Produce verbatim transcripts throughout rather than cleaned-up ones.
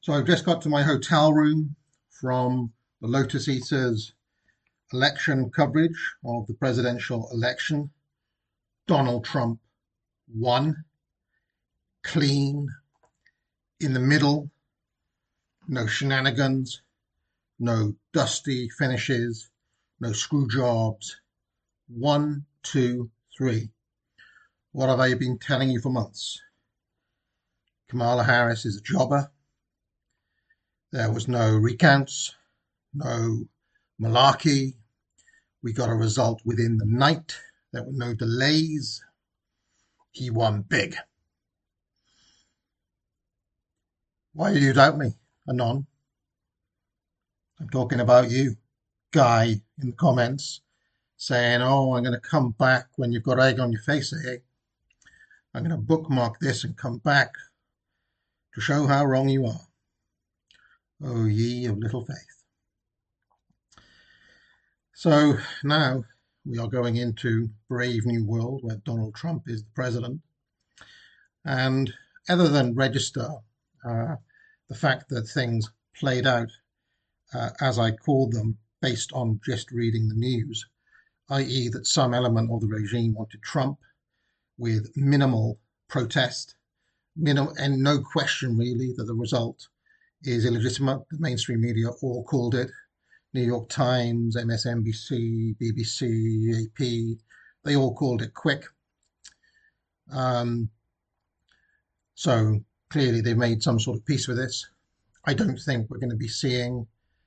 So I've just got to my hotel room from the Lotus Eaters election coverage of the presidential election. Donald Trump won, clean, in the middle, no shenanigans, no dusty finishes, no screw jobs. One, two, three. What have I been telling you for months? Kamala Harris is a jobber. There was no recounts, no malarkey. We got a result within the night. There were no delays. He won big. Why do you doubt me, Anon? I'm talking about you, guy in the comments, saying, oh, I'm going to come back when you've got egg on your face, eh? I'm going to bookmark this and come back to show how wrong you are. O ye of little faith. So now we are going into brave new world where Donald Trump is the president. And other than register uh, the fact that things played out uh, as I called them based on just reading the news, that is that some element of the regime wanted Trump with minimal protest, minimal, and no question really that the result is illegitimate. The mainstream media all called it. New York Times, M S N B C, B B C, A P, they all called it quick. Um, so clearly they made some sort of peace with this. I don't think we're going to be seeing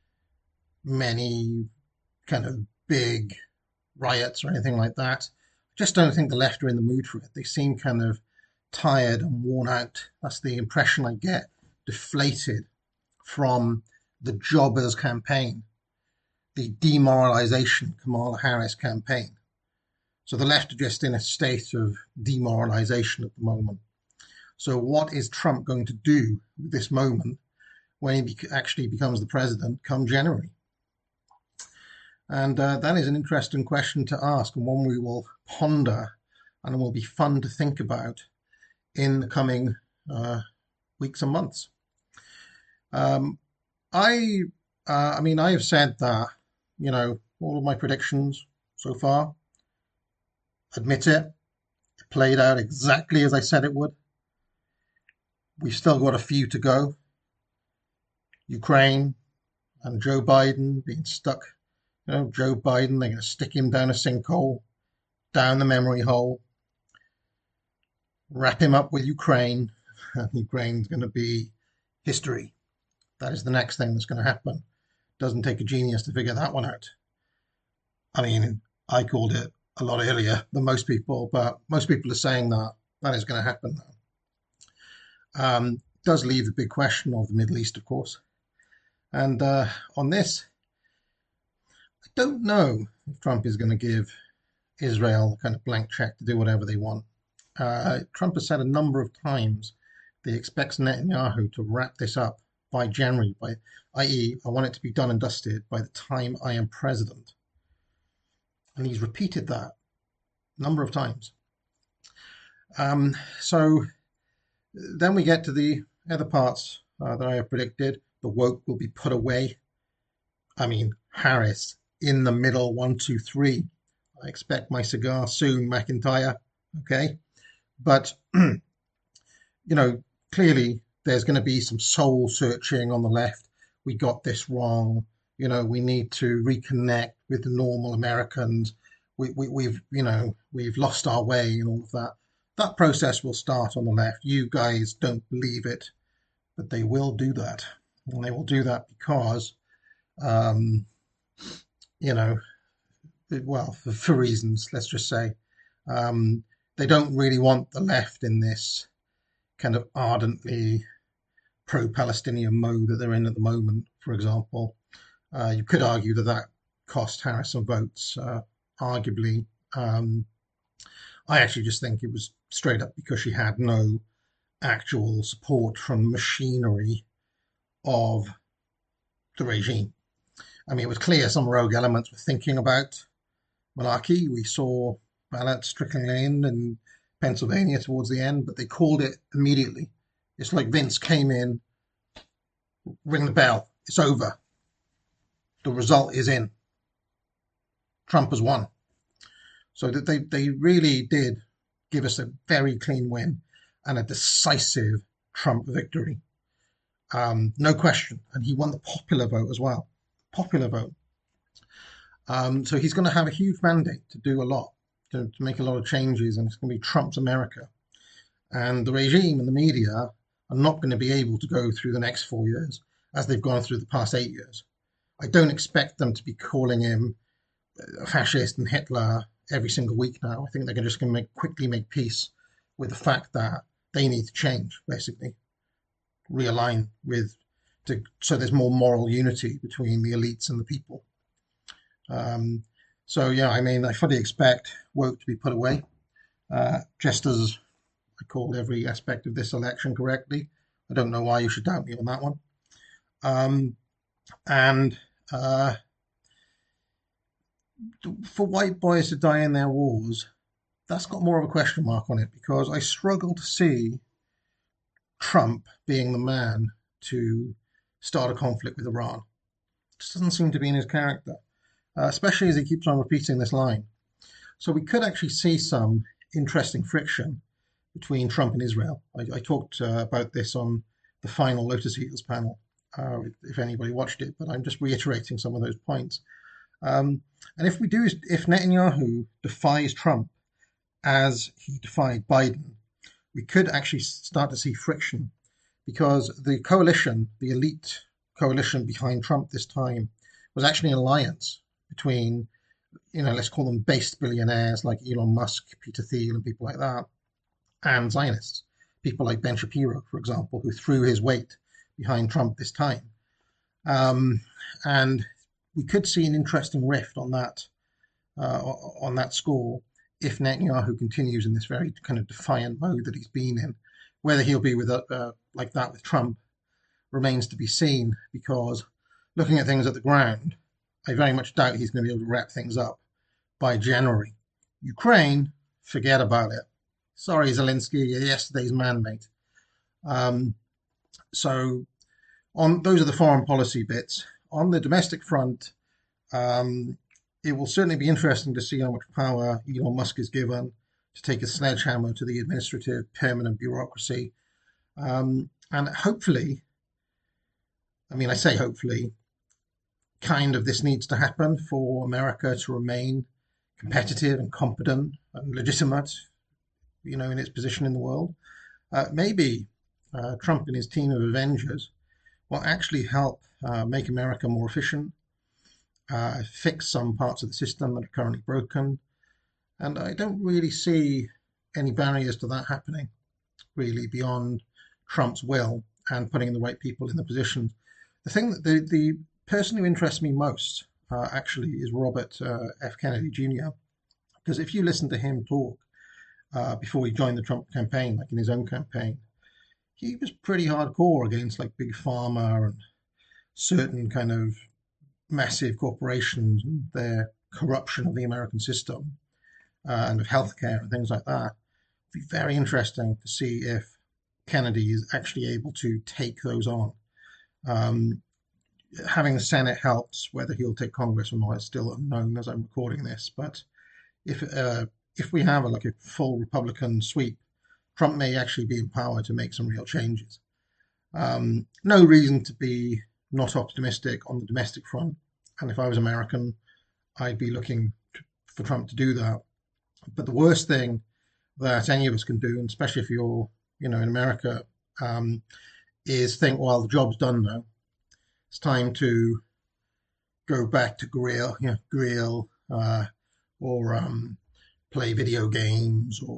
many kind of big riots or anything like that. I just don't think the left are in the mood for it. They seem kind of tired and worn out. That's the impression I get, deflated from the jobbers campaign, the demoralization Kamala Harris campaign. So the left are just in a state of demoralization at the moment. So what is Trump going to do with this moment when he actually becomes the president come January? And uh, that is an interesting question to ask, and one we will ponder and will be fun to think about in the coming uh, weeks and months. Um, I, uh, I mean, I have said that, you know, all of my predictions so far, admit it, it played out exactly as I said it would. We've still got a few to go. Ukraine and Joe Biden being stuck. You know, Joe Biden, they're going to stick him down a sinkhole, down the memory hole, wrap him up with Ukraine, and Ukraine's going to be history. That is the next thing that's going to happen. Doesn't take a genius to figure that one out. I mean, I called it a lot earlier than most people, but most people are saying that that is going to happen now. Um, does leave the big question of the Middle East, of course. And uh, on this, I don't know if Trump is going to give Israel a kind of blank check to do whatever they want. Uh, Trump has said a number of times that he expects Netanyahu to wrap this up by January, by, that is, I want it to be done and dusted by the time I am president. And he's repeated that a number of times. Um, so then we get to the other parts uh, that I have predicted. The woke will be put away. I mean, Harris in the middle, one, two, three. I expect my cigar soon, McIntyre. Okay. But, you know, clearly there's going to be some soul searching on the left. We got this wrong. You know, we need to reconnect with the normal Americans. We, we, we've, you know, we've lost our way and all of that. That process will start on the left. You guys don't believe it, but they will do that. And they will do that because, um, you know, well, for, for reasons, let's just say, um, they don't really want the left in this kind of ardently pro-Palestinian mode that they're in at the moment, for example. Uh, you could argue that that cost Harris some votes, uh, arguably. Um, I actually just think it was straight up because she had no actual support from the machinery of the regime. I mean, it was clear some rogue elements were thinking about monarchy. We saw ballots trickling in in Pennsylvania towards the end, but they called it immediately. It's like Vince came in, ring the bell. It's over. The result is in. Trump has won. So that they, they really did give us a very clean win and a decisive Trump victory. Um, no question. And he won the popular vote as well. Popular vote. Um, so he's going to have a huge mandate to do a lot, to, to make a lot of changes, and it's going to be Trump's America. And the regime and the media are not going to be able to go through the next four years as they've gone through the past eight years. I don't expect them to be calling him a fascist and Hitler every single week now. I think they're just going to make, quickly make peace with the fact that they need to change, basically, realign with, to, so there's more moral unity between the elites and the people. Um, so, yeah, I mean, I fully expect woke to be put away, uh, just as I called every aspect of this election correctly. I don't know why you should doubt me on that one. Um, and uh, for white boys to die in their wars, that's got more of a question mark on it, because I struggle to see Trump being the man to start a conflict with Iran. It just doesn't seem to be in his character, uh, especially as he keeps on repeating this line. So we could actually see some interesting friction between Trump and Israel. I, I talked uh, about this on the final Lotus Eaters panel, uh, if anybody watched it, but I'm just reiterating some of those points. Um, and if we do, if Netanyahu defies Trump as he defied Biden, we could actually start to see friction, because the coalition, the elite coalition behind Trump this time, was actually an alliance between, you know, let's call them based billionaires like Elon Musk, Peter Thiel, and people like that, and Zionists, people like Ben Shapiro, for example, who threw his weight behind Trump this time. Um, and we could see an interesting rift on that uh, on that score if Netanyahu continues in this very kind of defiant mode that he's been in. Whether he'll be with uh, like that with Trump remains to be seen, because looking at things at the ground, I very much doubt he's going to be able to wrap things up by January. Ukraine, forget about it. Sorry, Zelensky, you're yesterday's man, mate. Um, so on those are the foreign policy bits. On the domestic front, um, it will certainly be interesting to see how much power Elon Musk is given to take a sledgehammer to the administrative permanent bureaucracy. Um, and hopefully, I mean, I say hopefully, kind of this needs to happen for America to remain competitive and competent and legitimate, you know, in its position in the world. Uh, maybe uh, Trump and his team of Avengers will actually help uh, make America more efficient, uh, fix some parts of the system that are currently broken. And I don't really see any barriers to that happening, really, beyond Trump's will and putting the right people in the positions. The thing that the, the person who interests me most, uh, actually, is Robert uh, F. Kennedy Junior Because if you listen to him talk uh, before he joined the Trump campaign, like in his own campaign, he was pretty hardcore against like big pharma and certain kind of massive corporations and their corruption of the American system uh, and of healthcare and things like that. It'd be very interesting to see if Kennedy is actually able to take those on. Um, having the Senate helps. Whether he'll take Congress or not is still unknown as I'm recording this. But if uh, if we have a, like a full Republican sweep, Trump may actually be empowered to make some real changes. Um, no reason to be not optimistic on the domestic front. And if I was American, I'd be looking to, for Trump to do that. But the worst thing that any of us can do, and especially if you're, you know, in America, um, is think, well, the job's done now. It's time to go back to grill, you know, grill, uh, or um, play video games, or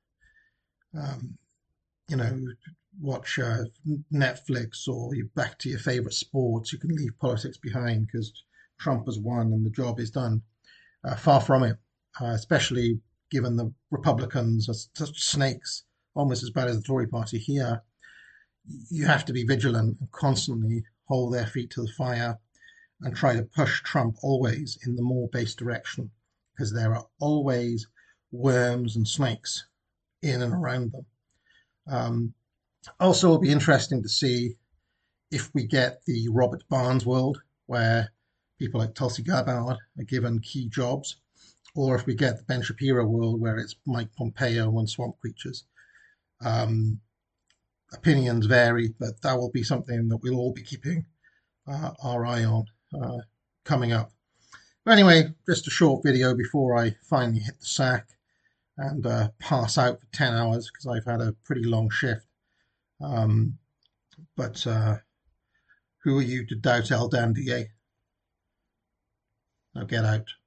um, you know, watch uh, Netflix, or you're back to your favorite sports. You can leave politics behind because Trump has won and the job is done. Uh, far from it, uh, especially given the Republicans are such snakes, almost as bad as the Tory party here. You have to be vigilant and constantly hold their feet to the fire and try to push Trump always in the more base direction, because there are always worms and snakes in and around them. Um, also, it'll be interesting to see if we get the Robert Barnes world, where people like Tulsi Gabbard are given key jobs, or if we get the Ben Shapiro world, where it's Mike Pompeo and swamp creatures. Um, opinions vary, but that will be something that we'll all be keeping uh, our eye on uh, coming up. But anyway, just a short video before I finally hit the sack and uh, pass out for ten hours because I've had a pretty long shift. Um, but uh, who are you to doubt El Dandy, eh? Now get out.